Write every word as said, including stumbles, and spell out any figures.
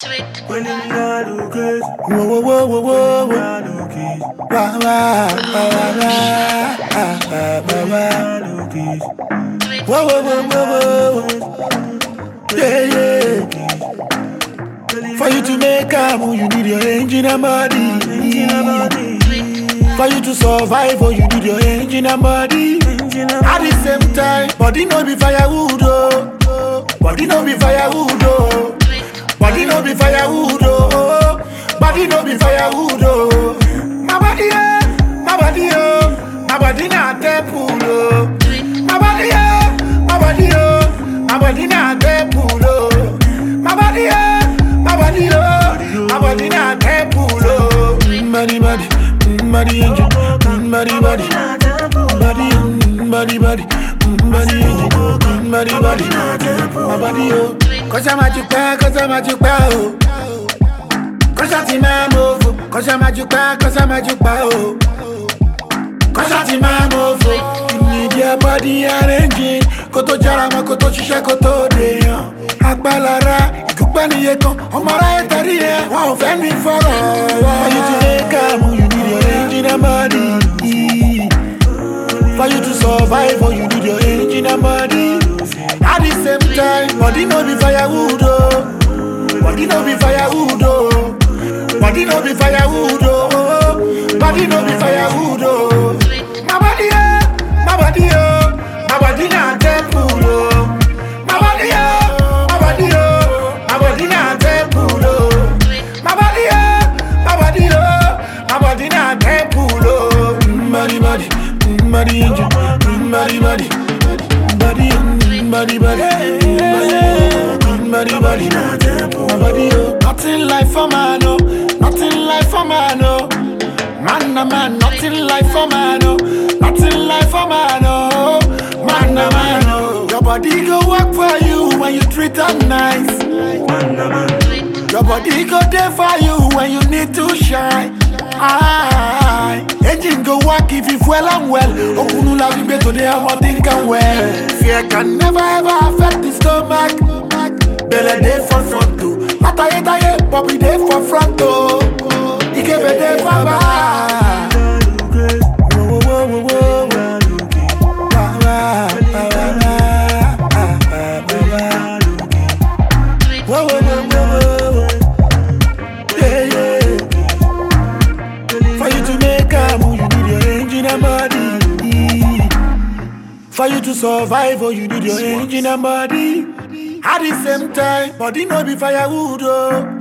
When you got look it, Whoa, whoa, whoa, whoa, whoa, when you whoa. got look it, Wah, wah, wah, wah, wah, wah, wah, wah. look it, Whoa, whoa, whoa, whoa, whoa. Yeah, yeah. For you to make a move, you need your engine and body. For you to survive, oh, you need your engine and body. At the same time, body no be firewood, oh. Body no be firewood, oh. Body no be firewood, oh. Body no be firewood, oh. My body, oh, my body, oh. My body not temple, oh. My body, oh, my body, oh. My body not temple, oh. My body, oh, my body, oh. My body not temple, oh. Body, body, body, engine, body, body, body, body, body, body, engine, body, body, my body, oh. Cause I'm at your back, cause I'm at your back, oh. Cause I'm in my move, cause I'm at your back, cause I'm at your back, oh. Cause I'm in my move, you need your body and engine. Koto jarama, koto shisha, koto deyan. Akbalara, ikukbani yekon, omara etari ye, wa ofendi foro. For you to make a move, you need your engine and body. For you to survive, oh, you need your engine and body. At the same time, body no be firewood, oh. Body no be firewood, oh. Body no be firewood, oh. Body no be firewood, oh. My body, oh, my body, oh. My body not temple, oh. My body, oh, my body, oh. My body not temple, oh. My body, oh, my body, oh. My body not temple, oh. Body, body, body, engine, body, body, body, body, body, body, body, my body, oh. Nothing like for man, oh. Nothing like for man, oh. Man, a man, nothing like for man, oh. Nothing like for man, oh. Man, a man, oh. Your body go work for you when you treat her nice. Your body go there for you when you need to shine. Aye. Engine go work if you well and well. Okunu la be to the hammer think and well. Fear can never ever affect the stomach. Belly day for front too. Ataye taye, Bobby day for front too. Ikebe day for back. Whoa, whoa, whoa, whoa, whoa. Wah, wah, wah, wah, wah, wah, wah. Whoa, whoa, whoa, whoa, whoa. Yeah, yeah. For you to make a move, you need your engine and body. For you to survive, oh, you need your engine and body. At the same time, body no be firewood, oh.